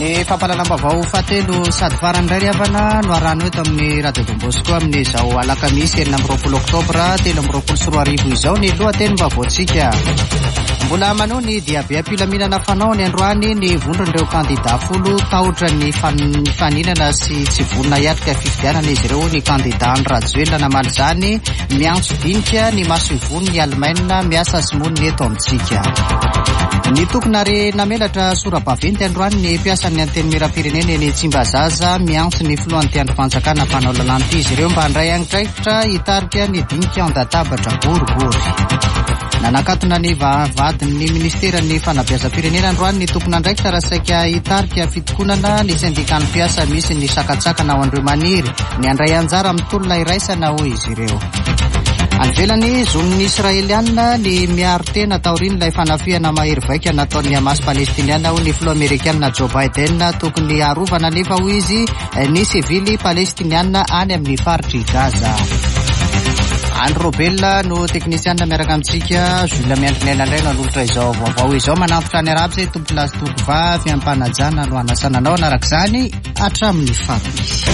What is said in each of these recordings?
Ny fampalalambavao fatelo sady farany indray ry havana no arano eto amin'ny Radio Don Bosco amin'izao alakamisy 4 oktobra 2024 izao ny lohateny-baovao-tsika. Mbola manony dia be ampilaminana fanao ny androany ny vondron'ireo kandida 10 tahotra ny faninana sy tsy vonona hiatrika fifidianana izy ireo ny kandida any Rajoelina namaly izany miantso dinika ny maso ivony ny Allemagne miasa sy moniny eto amintsika. Ny tokonary namelatra sora-baventy androany ny mpiasan'ny anteny miram-pirenena eny Tsimbazaza miantso ny filohan'ny androm-panjakana mpanao lalàna izy ireo mba handray angitraikitra hitarika ny dinika an-databatra boribory. Nanakatona ny vadin'ny ministeran'ny fanabeazam-pirenena androany ny tokona andraikitra raha saika hitarika fitokonana ny sindikaly mpiasa misy ny sakatsakana ao andreo maniry ny andray anjara amin'ny tolona iraisana hoy izy ireo. Anvelany zon'ny Israeliana ny miaro tena taoriny ilay fanafihana mahery vaika nataon'ny Hamas Palestiniana ho ny filoha Amerikanina Joe Biden tokony arovana nefa ho izy ny sivily Palestiniana any amin'ny faritry Gaza. Andro Robella no teknisianina miaraka amintsika Jules Miandrinena indray no anolotra izao vaovao izao manantitra ny araby izay tompolasy tokovavy ampanajana no anasananao anaraka izany hatramin'ny faty.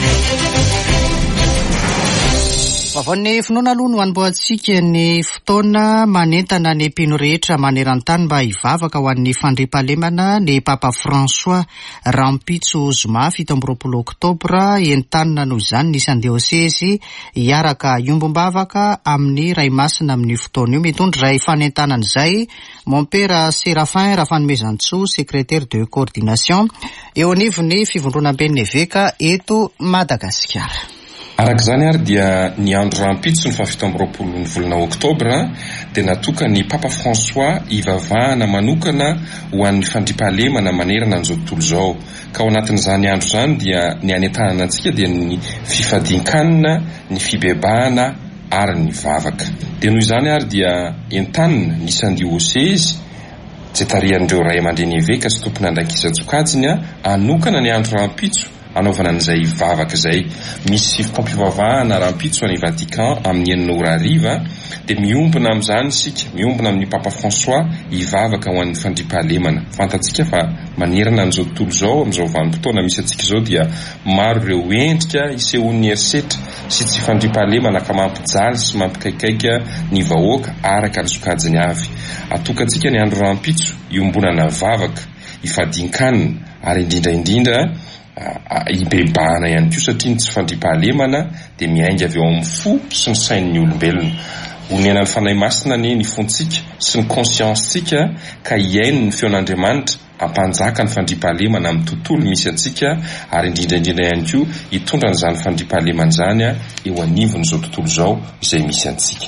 Vaovao finoana aloha no anboantsika ny fotoana manentana ny mpino rehetra maneran-tany mba hivavaka ho an'ny fandriampahalemana ny Papa François Rampitso Zuma 17 oktobra entanina noho izany nisy andiosesy hiaraka iombom-bavaka amin'ny ray masina amin'ny fotoana io mitondra ray fanentanana izay Mompera Séraphin Rafanomezantsoa secrétaire de coordination eo anivon'ny fivondronam-ben'ny eveka eto Madagasikara. Arak'izany ary dia ny andro Rampitso ny 17 ny volana oktobra dia natoka ny Papa François hivavahana manokana ho an'ny fandriampahalemana manerana an'izao tontolo izao. Ka ao anatin'izany andro izany dia ny anentanana antsika dia ny fifadin-kanina, ny fibebahana ary ny vavaka. Dia noho izany ary dia entanina nisy andiosesy izay tarihan'ireo ray aman-dreny eveka sy tompony andraikisa-tsokajiny anokana ny andro Rampitso anaovana an'izay vavaka izay. Misy fitampivavahana Rampitso any Vatican amin'ny 9:00 dia miombona amin'izany isika, miombona amin'ny Papa François hivavaka ho an'ny fandriampahalemana. Fantatsika fa manerana an'izao tontolo izao amin'izao vanim-potoana misy antsika izao dia maro ireo endrika isehon'ny herisetra sy tsy fandriampahalemana ka mampijaly sy mampikaikaika ny vahoaka araka ny sokajiny avy. Atokantsika ny andro Rampitso iombonana vavaka, hifadin-kanina ary indrindra hibebahana ihany koa satria ny tsy fandriampahalemana dia miainga avy eo amin'ny fo sy ny sain'ny olombelona. Onenan'ny fanahy masina ny fontsika sy ny conscience-tsika ka hiaino ny feon'Andriamanitra ampanjaka ny fandriampahalemana amin'ny tontolo misy antsika ary indrindra ihany koa hitondra n'izany fandriampahalemana izany eo anivon'izao tontolo izao izay misy antsika.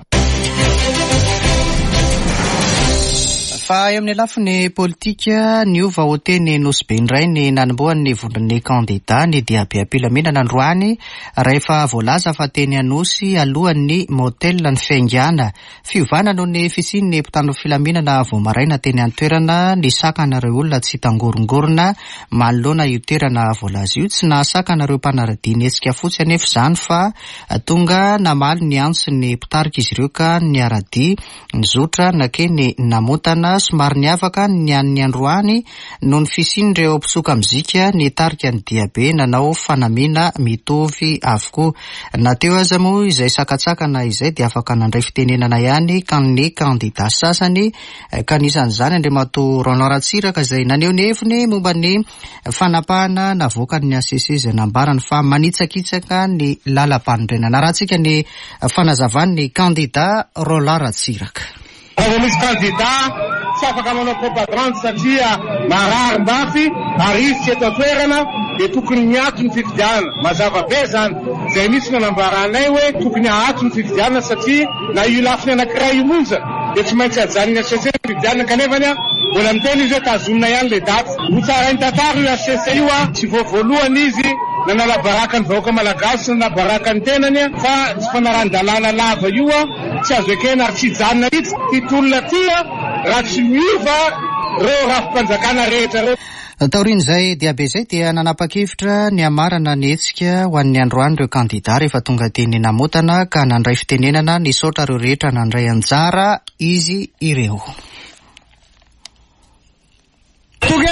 Fa eo amin'ny lafiny politika niova ho teny Nosy indray ny nanomboan'ny vondron'ny kandida ny diabeam-pilaminana androany rehefa voalaza fa teny Anosy alohan'ny motel ny fiaingana fiovana noho ny fisian'ny mpitandro filaminana voamaraina teny an-toerana ny sakanareo olona tsy tangorongorona manoloana io toerana voalaza io tsy nasakanareo mpanaradiany hetsika fotsiny anefa izany fa tonga namaly ny antso ny mpitarika izy ireo ka ny aradi nizotra nake ny namotana somary niavaka ny an'ny androany noho ny fisian'ireo mpisoka mizika ny tarika ny diabe nanao fanamina mitovy avokoa. Nateo aza moa izay sakatsakana izay dia afaka nandray fitenenana ihany ka ny kandida sasany ka nisan'izany Andriamato Roland Ratsiraka izay naneho ny heviny momba ny fanapahana navoaka ny ACC izay nambarany fa manitsakitsaka ny lalam-panorenana. Rahantsika ny fanazavan'ny kandida Roland Ratsiraka. Raha misy kandida tsy afaka manao propagande satria marary-mbafy arisy eto an-toerana dia tokony miato ny fifidianana. Mazava be izany izay misy nanambaranay hoe tokony ahato ny fifidianana satria na io lafiny anankiray io monja dia tsy maintsy ajanony ACC ny fifidianana kanefany mbola miteny izy hoe tazomina ihany le daty. Ho tsara ny tantara io ACC io tsy voavoalohany izy nanalabaraka ny vahoaka malagasy sy nanabaraka ny tenany fa tsy fanaran-dalàna lava io tsy azo ekena ary tsy hijanona mihitsy hitolona ty raha tsy miova reo rafim-panjakana rehetra reo. Taorian'izay diabe izay dia nanapa-kevitra ny amarana ny hetsika ho an'ny androany ireo kandida rehefa tonga teny namotana ka nandray fitenenana nisaotra ireo rehetra nandray anjara izy ireo. Tuge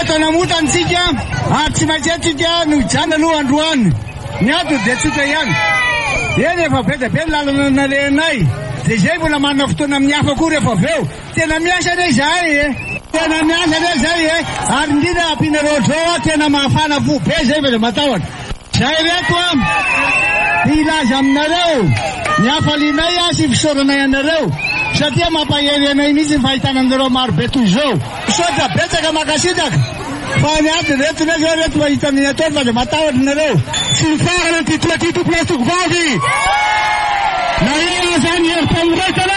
eto namotantsika ary tsy maintsy atsika no hijana aloha androany ny ato dia tsika ihany eny efa be dia be ny lalana nalenay dia zay mbola manana fotoana amin'ny hafa koa rehefa avy eo tena miasa re zahay tena miasa re zay ary indrindra ampinareo zao tena mahafana fo be zay fa dia matahotra zay reto ilaza aminareo ny hafalinay sy fisoranay anareo satria mampahery anay mihitsy ny fahitana anareo maro be toy zao sotra betsaka makasitaka fa ny ady reto re zao reto mahita ny ataony fa dia matahotra nareo tsy mifarana tytoatito plastiko vavy na ina zany herim-pamoretana.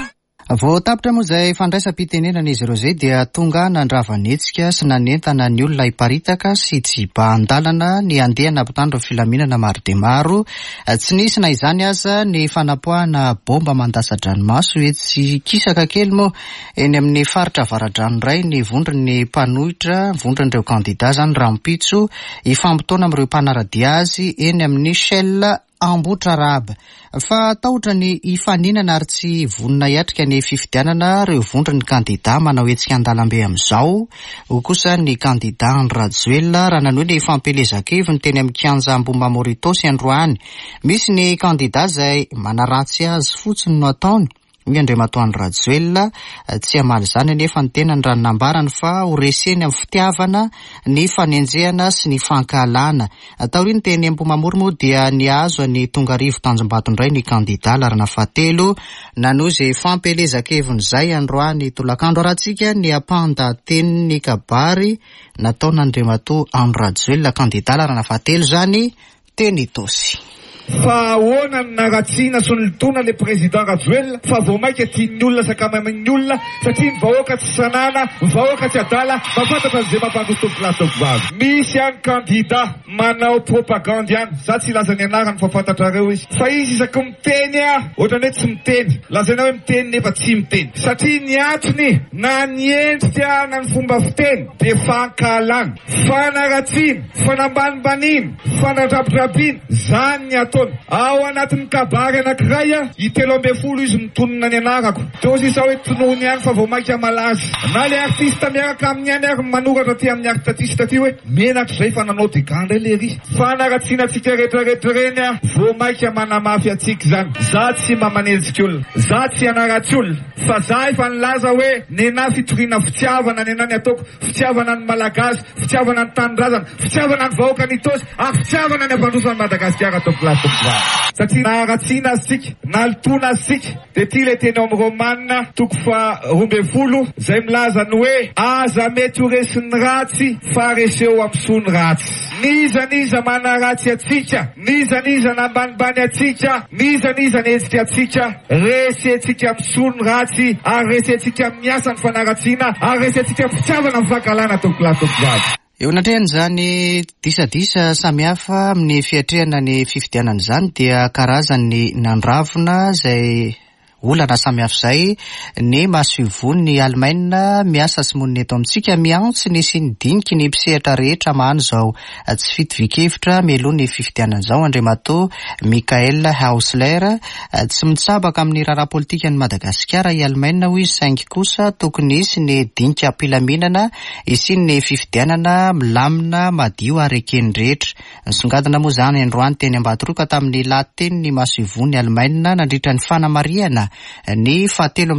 Vao tapitra moa izay fandraisam-pitenenana izy ireo izay dia tonga nandravanetsika sy nanentana ny olona hiparitaka sy jiba-andalana ny andeha nampitandro filaminana maro dia maro. Tsy nisy na izany aza ny fanapoahana bomba mandasa-dranomaso etsy kisaka kely moa eny amin'ny faritra avaradrano iray ny vondron'ny mpanohitra vondron'ireo kandida zany rampitso hifampitaona amin'ireo mpanaradia azy eny amin'ny Shell Ambotra Raba. Fa tahotra ny ifaninana ary tsy vonona hiatrika ny fifidianana reo vondron'ny kandida manao hetsika an-dalambe amin'izao. Ho kosa ny kandida Rajoelina raha nanohy ny fampelezan-keviny teny amin'ny kianja Amboma Mauritosi androany. Misy ny kandida izay manaratsy azy fotsiny no ataony. Ny Andriamatoa Rajoelina tsy hamaly izany anefa ny tena ny ranonambarany fa ho reseny amin'ny fitiavana ny fanenjehana sy ny fankalana. Taoriany teny Ambomamoro moa dia niazo ny Tongarivo Tanjombato indray ny kandida larana fahatelo nanohy izay fampelezan-keviny izay androany tolakandro arahantsika ny ampanda tenin'ny kabary nataon'Andriamatoa Rajoelina kandida larana fahatelo zany teny Tosy. Fa ahoana ny naratsiana sy ny litona le président Rajoelina fa vao maika tian'ny olona sakamamin'ny olona satria ny vahoaka tsy sanana, ny vahoaka tsy adala, mafantatra an'izay mampandroto plastoko vavy. Misy any kandida manao propagande ihany, za tsy laza ny anarany fa fantatrareo izy. Fa izy isaky miteny ohatrany hoe tsy miteny, lazaina hoe miteny nefa tsy miteny. Satria ny antony na ny endrika na ny fomba fiteny de fankalana, fanaratsiana, fanambanimbanina, fanadrapidrapina, zany ny ataony. Ao anatin'ny kabary anankiray itelo ambe folo izy mitonona ny anarako. Tosy sao hoe tonoiny ihany fa vao maika malaza. Na le artista miaraka amin'ny any ary manoratra ty amin'ny artista ty hoe menatra zay fa nanao digandra le ry. Fanaratsianatsika rehetrarehetra reny vao maika manamafy atsika zany. Za tsy mamanenjika olona, za tsy anaratsy olona, fa za efa nilaza hoe nena fitoriana fitiavana nena ny ataoko, fitiavana ny malagasy, fitiavana ny tanindrazana, fitiavana ny vahoaka ny Tosy, ary fitiavana ny avandrosany Madagasikara ataoko plato. Satria naharatsiana azitsika, nalitona azitsika, de ty le teny amin'ny Romanina toko fa 12 zay milaza ny hoe aza mety ho resiny ratsy fa reseo amin'ny sony ratsy. Niza manaratsy atsika, niza nambanibany atsika, niza netsika atsika, resetsika amin'ny sony ratsy, ary resetsika amin'ny asa ny fanaratsiana, ary resetsika amin'ny fitiavana amin'ny fankalana tokolatoko vavy. Eo anatrehan' izany disadisa samihafa amin'ny fiatrehana ny fifidianana izany dia karazany nandravona izay olana samihafa izay ny masivony Alemaina miasa sy monina eto amintsika miantso ny sy nidiniky ny mpisehatra rehetra mahany izao tsy fitovik-hevitra mialoha ny fifidianana izao. Andriamatoa Michael Hausler tsy mitsabaka amin'ny raharaha politika ny Madagasikara i Alemaina hoy izy saingy kosa tokony isy ny dinika ampilaminana isiny ny fifidianana milamina madio ary ekeny rehetra. Nisongadina moa izany androany teny Ambatoroka tamin'ny lateny ny masivony Alemaina nandritra ny fanamariana ny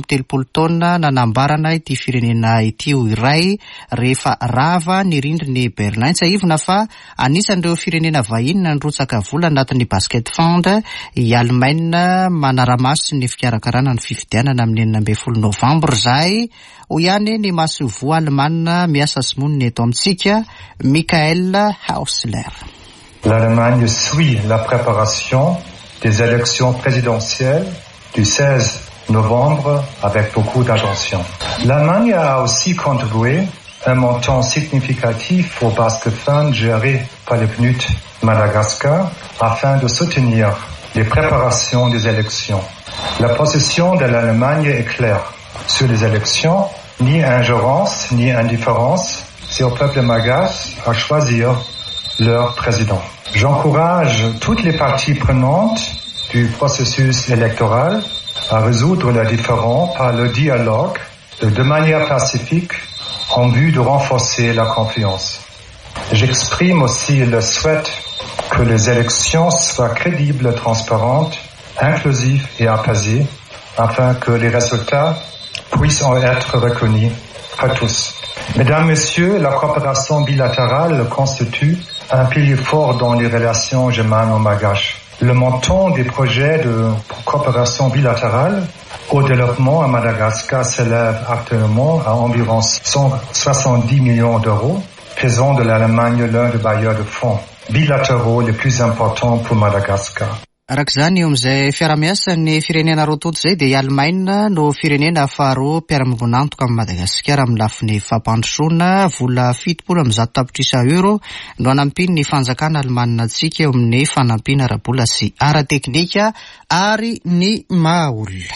7 taona nanambarana ity firenena ity iray rehefa rava ny rindriny Berlin. Tsy ahivina fa anisan'ireo firenena vahiny nandrotsaka vola anatin'ny basket fund i Alemaina manaramaso ny fikarakarana ny fifidianana amin'ny 19 Novambra zay ho ihany ny masivo Alemana miasa sy monina eto amintsika Michael Hausler. L'Allemagne suit la préparation des élections présidentielles du 16 novembre avec beaucoup d'attention. L'Allemagne a aussi contribué un montant significatif au basket fund géré par le PNUD Madagascar afin de soutenir les préparations des élections. La position de l'Allemagne est claire. Sur les élections, ni ingérence ni indifférence, c'est au peuple malgache à choisir leur président. J'encourage toutes les parties prenantes du processus électoral à résoudre les différends par le dialogue de manière pacifique en vue de renforcer la confiance. J'exprime aussi le souhait que les élections soient crédibles, transparentes, inclusives et apaisées, afin que les résultats puissent en être reconnus par tous. Mesdames, Messieurs, la coopération bilatérale constitue un pilier fort dans les relations germano-malgaches. Le montant des projets de coopération bilatérale au développement à Madagascar s'élève actuellement à environ 170 millions d'euros, faisant de l'Allemagne l'un des bailleurs de fonds bilatéraux les plus importants pour Madagascar. Arak'izany eo amin'izay fiaramiasan'ny firenena roa toto izay dia Allemagne no firenena faharoa mpiara-mivonantoka amin'ny Madagasikara amin'ny lafiny fampandrosoana vola 700 tapitrisa euro no hanampiny ny fanjakana Alemaina antsika eo amin'ny fanampiana ara-bola sy ara-teknika ary ny maha-olona.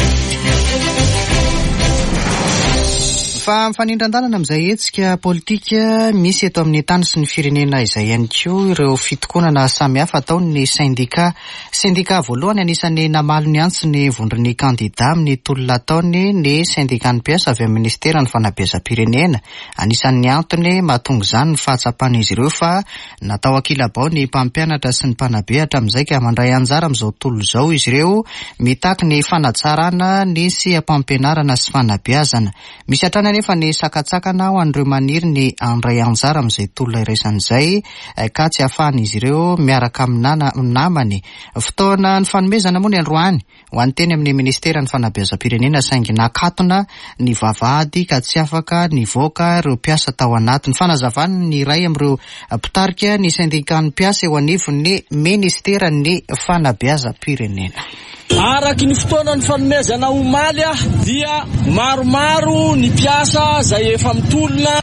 Fa mifanindran-dalana amin'izay hetsika politika misy eto amin'ny tany sy ny firenena izay ihany koa ireo fitokonana samihafa ataon'ny sendika voalohany anisan'ny namaly ny antso ny vondron'ny kandida amin'ny tolona ataony ny sendikan'ny mpiasa avy amin'ny ministera ny fanabeazam-pirenena. Anisan'ny antony mahatonga izany ny fahatsapana izy ireo fa natao akilabao ny mpampianatra sy ny mpanabe hatramin'izay ka mandray anjara amin'izao tolo izao izy ireo mitaky ny fanatsarana ny sy ampampianarana sy fanabeazana. Misy hatrana nefa ny sakatsakana ho an'ireo maniry ny andray anjara amin'izay tolona iraisan'izay ka tsy ahafahan'izy ireo miaraka amin'ny namany. Fotoana ny fanomezana moa ny androany ho anteny amin'ny ministera ny fanabeazam-pirenena saingy nakatona ny vavahady ka tsy afaka nivoaka ireo mpiasa tao anatiny. Fanazavana ny iray amin'ireo mpitarika ny sendikan'ny mpiasa eo anivon'ny ministera ny fanabeazam-pirenena. Araky ny fotoana ny fanomezana omaly dia maromaro ny mpiasa zay efa mitolona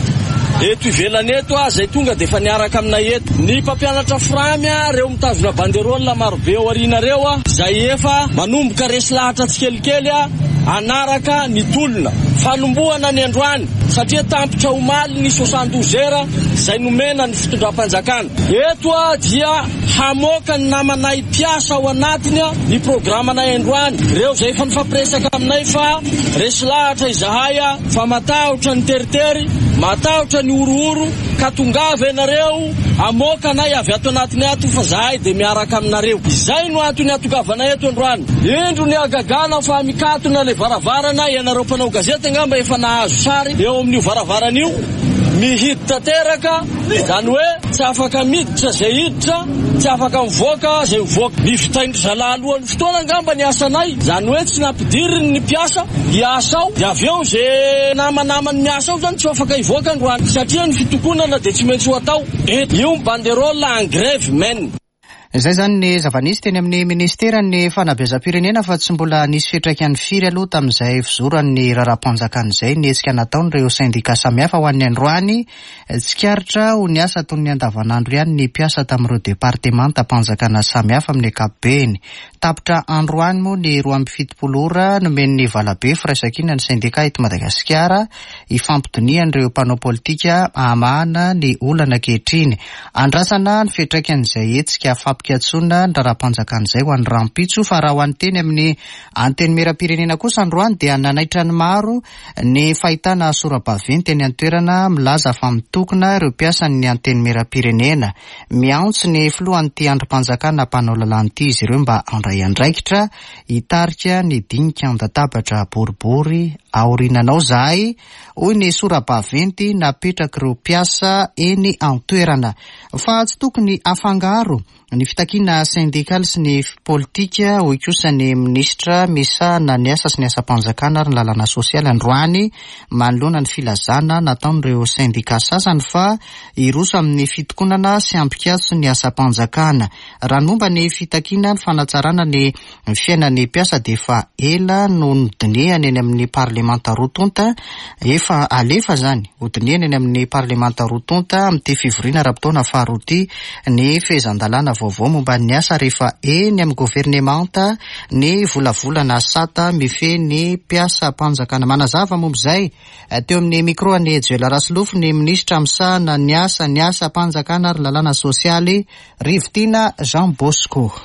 eto ivelany eto zay tonga de efa niaraka aminay eto. Ny mpampianatra framy reo mitazona banderole marobe ao arina reo zay efa manomboka resy lahatra tsikelikely anaraka ny tolona fanombohana ny androany satria tampitra omaly ny 72 zay nomena ny fitondram-panjakana. Eto dia hamoaka ny namanay mpiasa ao anatiny ny programanay androany. Reo zay efa nifampiresaka aminay fa resy lahatra izahay fa matahotra ny teritery, matahotra ny orooro ka tongava ianareo amoaka nay avy ato anatiny ato fa zahay de miaraka aminareo. Izay no antony atogavanay eto androany. Indro ny agagana fa mikatona le varavarana ianareo mpanao gazety ngamba efa nahazo sary eo amin'io varavaran'io mihiditra teraka zany hoe tsy afaka miditra zay hiditra, tsy afaka mivoaka zay mivoaka. Mivitaindry zalalohany fotoana ngamba ny asanay zany hoe tsy nampidiriny ny mpiasa hiasao de avy eo zay namanamany miasa ao zany tsy afaka hivoaka androany satria ny fitokonana de tsy maintsy ho atao. Io banderole en grève men. Izay zany ny zavanisy teny amin'ny ministera ny fanabeazam-pirenena fa tsy mbola nisy fiantraikany firy aloha tamin'izay fizoran'ny raharaham-panjakan'izay nietsika nataon'ireo sendika samihafa ho an'ny androany. Tsikaritra ho ny asa toy ny andavanandro ihany ny mpiasa tamin'ireo departemanta mpanjakana samihafa amin'ny ankapobeny. Tapitra androany moa ny 27 ora nomen'ny Valabe firaisankina ny sendika eto Madagasikara ifampidonian'ireo mpanao politika amahana ny olana ankehitriny. Andrasana ny fiantraikan'izay etsika fampikatsona ny raharaham-panjakan'izay ho an'ny rampitso fa raha ho an'ny teny amin'ny anteny mera-pirenena kosa androany dia nanaitra ny maro ny fahitana sora-baveny teny an-toerana milaza fa mitokona ireo mpiasa ny anteny mera-pirenena. Miantso ny filohan'ity androm-panjakana mpanao lalàn'ity izy ireo mba andray andraikitra hitarika ny dinika andatabatra boribory aorinanao zahay hoy ny sora-baventy napetraka ireo mpiasa eny an-toerana fa tsy tokony afangaro ny fitakiana sindikaly sy ny politika hoy kosa ny ministra misahana ny asa sy ny asa-panjakana ary ny lalàna sosialy androany manoloana ny filazana nataon'ireo sindika sasany fa iroso amin'ny fitokonana sy ampikatso ny asa-panjakana. Raha momba ny fitakiana ny fanatsarana ny fiainan'ny mpiasa dia efa ela no nodinihana eny amin'ny parlemanta rotonta efa alefa zany hodinihana eny amin'ny parlemanta rotonta amin'ity fivoriana ara-potoana faharoa ny fehezan-dalàna vaovao momba ny asa rehefa eny amin'ny governemanta ny volavolana sata mifehy mpiasa mpanjakana. Manazava momba izay teo amin'ny micro any Joel Rasilofo ny ministra misahana ny asa mpanjakana ary lalàna sosialy Rivotina Jean Bosco.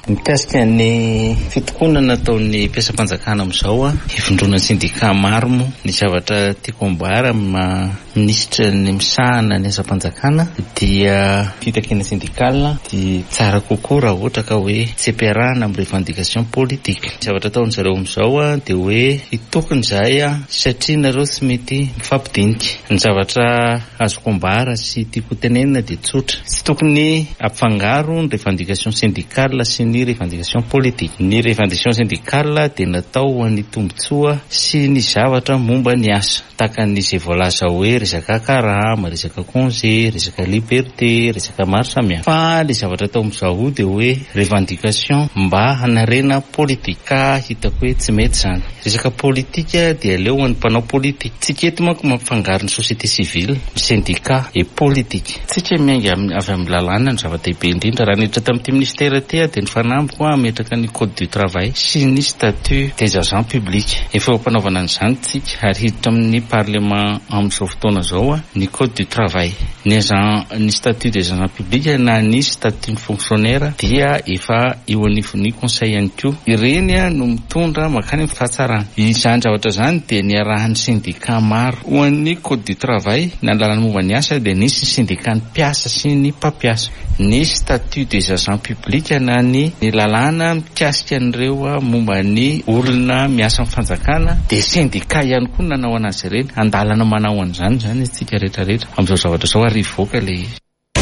Mikasika ny fitokonana nataon'ny mpiasam-panjakana amin'izao hivondrona sindika maro moa ny zavatra tiako ambara minisitra ny misahana ny asa-panjakana dia fitakina sindikala dia tsara kokoa raha ohatra ka hoe tsy ampiarahana amin'ny revendication politique. Zavatra ataony zareo amin'izao dia hoe hitokony izahay satria nareo tsy mety mifampidinika. Ny zavatra azoko ambara sy tiako tenenina dia tsotra, tsy tokony ampifangaro ny revendication syndicale sy ny revendication politique. Ny revendication syndicale dia natao ho an'ny tombotsoa sy ny zavatra momba ny asa, tahaka n'izay voalaza hoe resaka karama, resaka congé, resaka liberté, resaka maro samihafa. Fa ny zavatra atao amin'izao dia hoe revendication mba hanarena politique, ka hitako hoe tsy mety zany. Resaka politika dia aleo ho an'ny mpanao politika. Tsika eto manko mampifangaro ny société civile, syndicat et politique. Tsika miainga avy amin'ny lalàna ny zava-dehibe indrindra. Raha niditra tamin'ity ministère ity dia ny fanambyko ametraka ny code du travail sy ny statut des agents publics. Efa ampanaovana an'izany tsika ary hiditra amin'ny parlement amin'izao fotoana izao ny code du travail, ny statut des agents publics na ny statut ny fonctionnaire dia efa eo anivon'ny conseil ihany koa. Ireny no mitondra makany amin'ny fahatsarana. Izany zavatra zany dia niarahan'ny syndicat maro ho an'ny code du travail na ny lalàna momba ny asa dia nisy syndicat ny mpiasa sy ny mpampiasa. Ny statut des agents publics na ny lalàna mikasika an'ireo momba ny olona miasa amin'ny fanjakana dia syndicat ihany koa nanao anazy ireny, andalana manao an'izany zany isika rehetrarehetra amin'izao zavatra izao ary voaka le izy.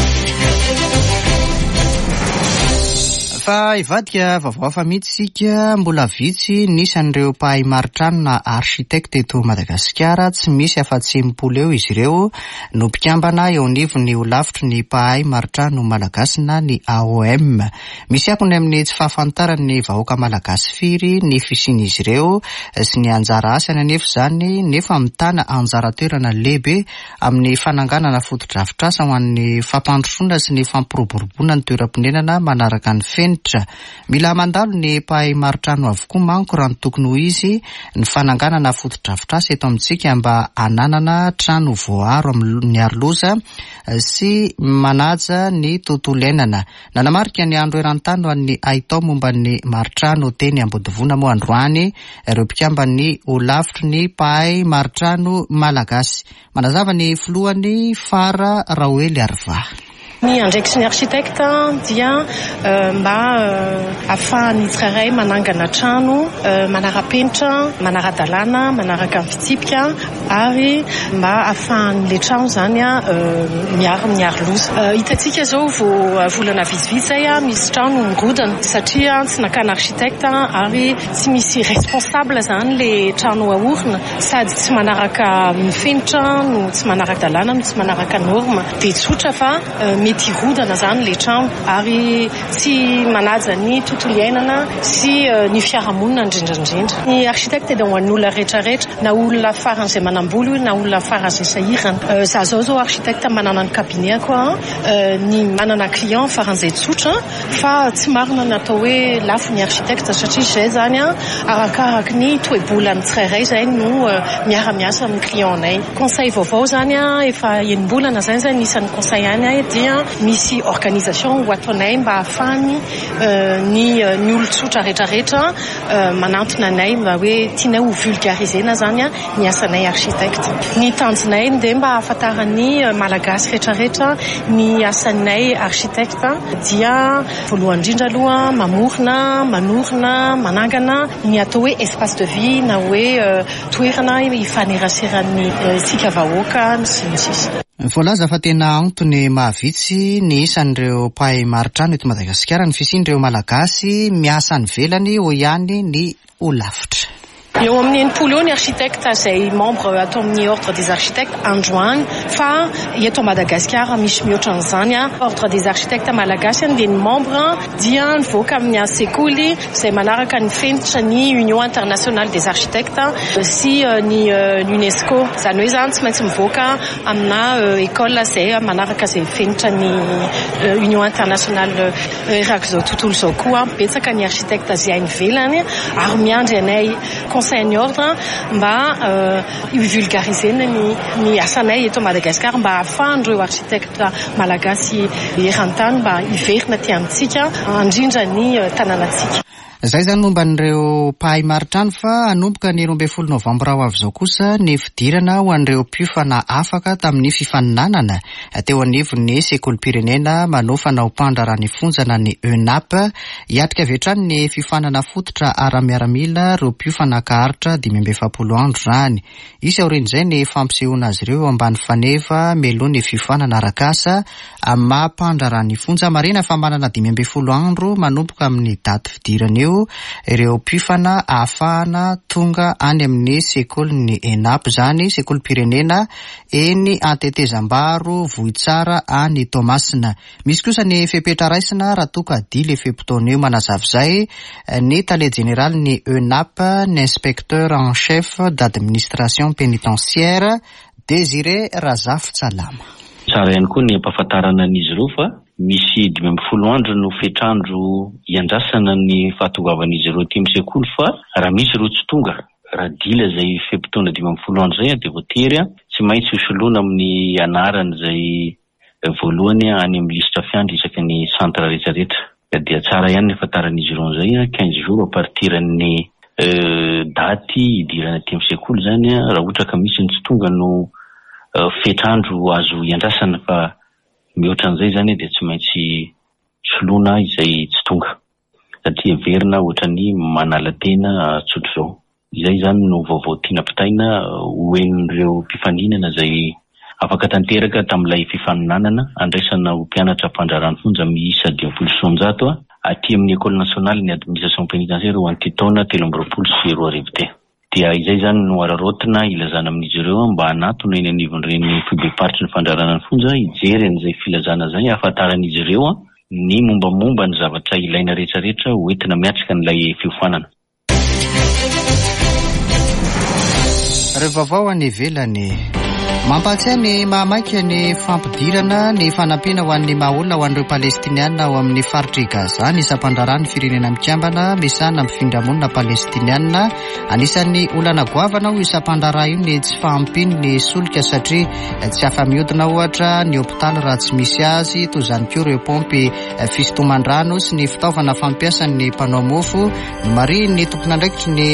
Fa ivadika vaovao hafa mihitsika, mbola vitsy nisan'ireo mpahay maritrano na architecte eto Madagasikara, tsy misy afa-tsy mipolo eo izy ireo no mpikambana eo anivony ho lavitry ny mpahay maritrano malagasy na ny AOM. Misy akony amin'ny tsy fahafantarany vahoaka malagasy firy ny fisian'izy ireo sy ny anjara asany anefa zany, nefa mitana anjara toerana lehibe amin'ny fananganana foto-drafitr'asa ho an'ny fampandrosoana sy ny fampiroboroboana ny toeram-ponenana manaraka ny fenitra. Mila mandalo ny mpahay maritrano avokoa manko raha ny tokony ho izy ny fananganana foto-drafitr'asa eto amintsika mba hananana trano voaro amin'ny aroloza sy manaja ny tontolo iainana. Nanamarika ny andro eran-tany ho an'ny ahitao momba ny maritrano teny Ambodivona moa androany ireo mpikambany ho lavitry ny mpahay maritrano malagasy. Manazava ny filohany Fara Raoely Arva. Ny andraikitry ny architecte dia mba ahafahan'ny tsirairay manangana trano manara-penitra, manara-dalàna, manaraka amin'ny fitsipika ary mba ahafahan'le trano zany miaro loza. Hitantsika zao volana vitsivitsy zay misy trano mirodana satria tsy nakana architecte ary tsy misy responsable zany le trano ahorina, sady tsy manaraka mifenitra no tsy manaraka dalàna no tsy manaraka norme dia tsotra fa mety rodana zany le trano ary tsy manaja ny tontolo iainana sy ny fiarahamonina indrindrandrindra. Ny architecte dia ho an'olona rehetrarehetra, na olona faran'izay manamboly na olona faran'izay sahirana. Za zao architecte manana ny kabinetko ny manana client faran'izay tsotra fa tsy marina natao hoe lafo ny architecte satria zay zany arakaraka ny toe-bolan'ny tsirairay zay no miara-miasa amin'ny client-nay. Conseil vaovao zany efa enim-bolana zany nisan'ny conseil any dia misy organisation ho ataonay mba ahafahany ny olon-tsotra rehetrarehetra manantona anay mba hoe tianay ho vulgarisena zany ny asanay architecte. Ny tanjonay dia mba ahafantarany malagasy rehetrarehetra ny asanay architecte dia voalohany indrindra aloha mamorona, manorina, manangana ny atao hoe espace de vie na hoe toerana ifaneraseran'ny sika vahoaka sy ny sisa. Voalaza fa tena antony mahavitsy ny isan'ireo mpahay maritrano eto Madagasikara ny fisian'ireo malagasy miasa any velany ho ihany ny ho lavitra. Eo amin'ny enimpolo eo ny architecte izay membre atao amin'ny ordre des architectes androany fa eto Madagasikara misy mihoatra an'izany ordre des architectes malagasy dia ny membre dia nivoaka amin'ny sekoly izay manaraka ny fenitra ny Union internationale des architectes sy ny UNESCO. Izany hoe zany tsy maintsy mivoaka amina école izay manaraka izay fenitra ny Union internationale. Raka izao tontolo izao koa betsaka ny architecte izay any ivelany ary miandry anay conseil ny ordre mba vulgarisena ny asanay eto Madagasikara. Madagasikara mba ahafahan'ireo architecte malagasy eran-tany mba hiverina ty amintsika andrindra ny tanànatsika. Zay zany momba n'ireo mpahay maritrany fa anomboka ny 12 Novambra ho avy zao kosa ny fidirana ho an'ireo mpiofana afaka tamin'ny fifaninanana teo anivon'ny sekolim-pirenena manofana ho mpandra ny fonjana ny ENAP hiatrika avy hatrany ny fifanana fototra ara-miaramila ireo mpiofana kaharitra 570 andro zany. Isy aorin'izay ny fampisehoana azy ireo ambany faneva meloa ny fifanana arakasa mampandra ny fonja marina fa manana 570 andro manomboka amin'ny daty fidirana eo ireo mpifana ahafahana tonga any amin'ny sekolin'ny ENAP zany sekolim-pirenena eny Antetezambaro Vohitsara any Tomasina. Misy kosa ny fepetra raisina raha toka dia le fepotona eo manazava izay ny tale général ny ENAP ny inspecteur en chef d'administration pénitentiaire Désiré Razaf Tsalama. Tsara ihany koa ny ampahafantarana an'izy ireo fa misy 12 andro no fetrandro iandrasana ny fahatongavan'izy ireo ty amin'ny sekoly fa raha misy ireo tsy tonga raha dila zay fepotona 12 andro zay de voatery tsy maintsy hosoloana amin'ny anarany zay voalohany any amin'ny lisitra fiandry isaky ny centre rehetrarehetra dia tsara ihany ny afantaran'izy ireo zay 15 jours à partir ny daty idirana ty amin'ny sekoly zany raha ohatra ka misy ny tsy tonga no fetrandro azo iandrasana fa mihoatra an'izay zany dia tsy maintsy soloana izay tsy tonga satria verina ohatra ny manala tena tsotro zao. Izay zany no vaovao tiana pitaina hoen'ireo mpifaninana zay afaka tanteraka tamin'ilay fifaninanana andraisana ho mpianatra mpandrarany fonja miisa 200 aty amin'ny école nationale ny administration pénitentiaire ho anty taona 2024 dia izay zany no ararotina ilazana amin'izy ireo mba hanatona eny anivon'ireny fibeparitry ny fandrarana ny fonja hijery an'izay filazana zay ahafantaran'izy ireo ny mombamomba ny zavatra ilaina rehetrarehetra hoentina miatrika n'ilay fiofanana. Revavao any ivelany mampatsiahy ny mahamaika ny fampidirana ny fanampiana ho an'ny mahaolona ho an'ireo palestiniana ao amin'ny faritry Gaza ny isam-pandrarany firenena mikambana misana mifindra-monina palestiniana anisan'ny olana goavana ho isam-pandrara io ny tsy fahampiny ny solika satria tsy afa-mihodina ohatra ny hopitaly raha tsy misy azy toy izany koa ireo pompy fisintoman-drano sy ny fitaovana fampiasan'ny mpanao mofo mari ny tompon'andraikitry ny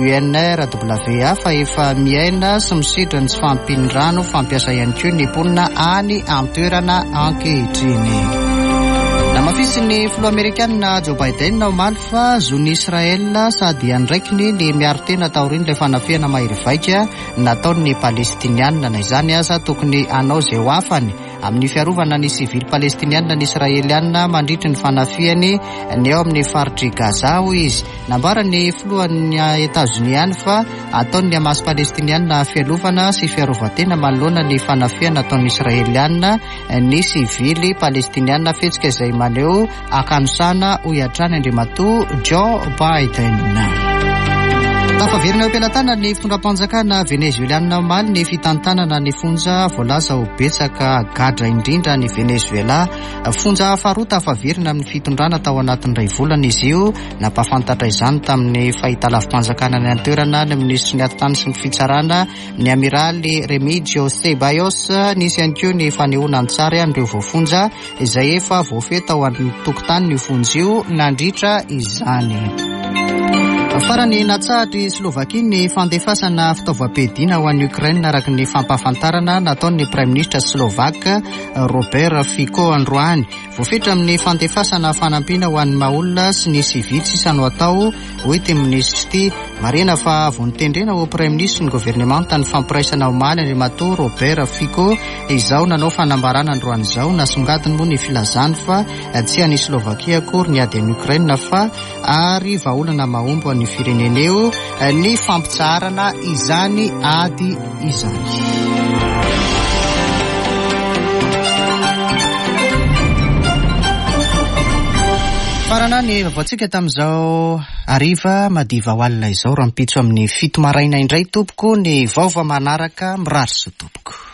UNRWA fa efa miaina sy misidra ny tsy fahampiny rano fampiasa ihany koa ny mponina any amin'ny toerana ankehitriny. Namafisy ny filoha Amerikanina Joe Biden omaly fa zony Israel sady andraikiny ny miaro tena taoriny ilay fanafihana mahery vaika nataon'ny palestiniana na izany aza tokony anao zay ho afany amin'ny fiarovana ny sivily palestiniana ny israeliana mandritry ny fanafihany ny eo amin'ny faritry Gaza ho izy. Nambara ny filohan'ny Etats-Unis ihany fa ataon'ny Hamas palestiniana fialovana sy fiarovatena manoloana ny fanafihana ataon'ny israeliana ny sivily palestiniana fetsika izay maleo akanosana ho iatrany andriamatoa Joe Biden. Tafaverina eo am-pelatana ny fitondram-panjakana venezueliana omaly ny fitantanana ny fonja voalaza ho betsaka gadra indrindra ny Venezuela. Fonja faharoa tafaverina amin'ny fitondrana tao anatin'ny 2 volana izy io nampahafantatra izany tamin'ny fahitalavim-panjakana ny antoerana ny ministry ny atitany sy ny fitsarana ny amiraly Remigio Ceballos. Nisy ihany koa ny fanehoana an-tsary an'ireo voafonja izay efa voafehy tao amin'ny tokotany ny fonja io nandritra izany. Farany natsahatra Slovakia ny fandefasana fitaovam-piadiana ho an'ny Ukraine araka ny fampahafantarana nataon'ny Prime Ministre Slovaka Robert Fico androany. Voafetra amin'ny fandefasana fanampiana ho an'ny maolona sy ny sivily sisa no atao hoety ministry marina fa vonitendrena ho Prime Ministre ny gouvernemanta ny fampiraisana omaly andriamatoa Robert Fico izao nanao fanambarana androany izao nasongadiny moa ny filazany fa tsy any Slovakia akory ny ady amin'ny Ukraine fa ary vahaolana mahombo ny firenena eo ny fampitsarana izany ady izany. Farana ny vaoantsika tamin'izao ariva madiva ho alina izao raha mipitso amin'ny 7 maraina indray tompoko ny vaova manaraka mirary sy tompoko.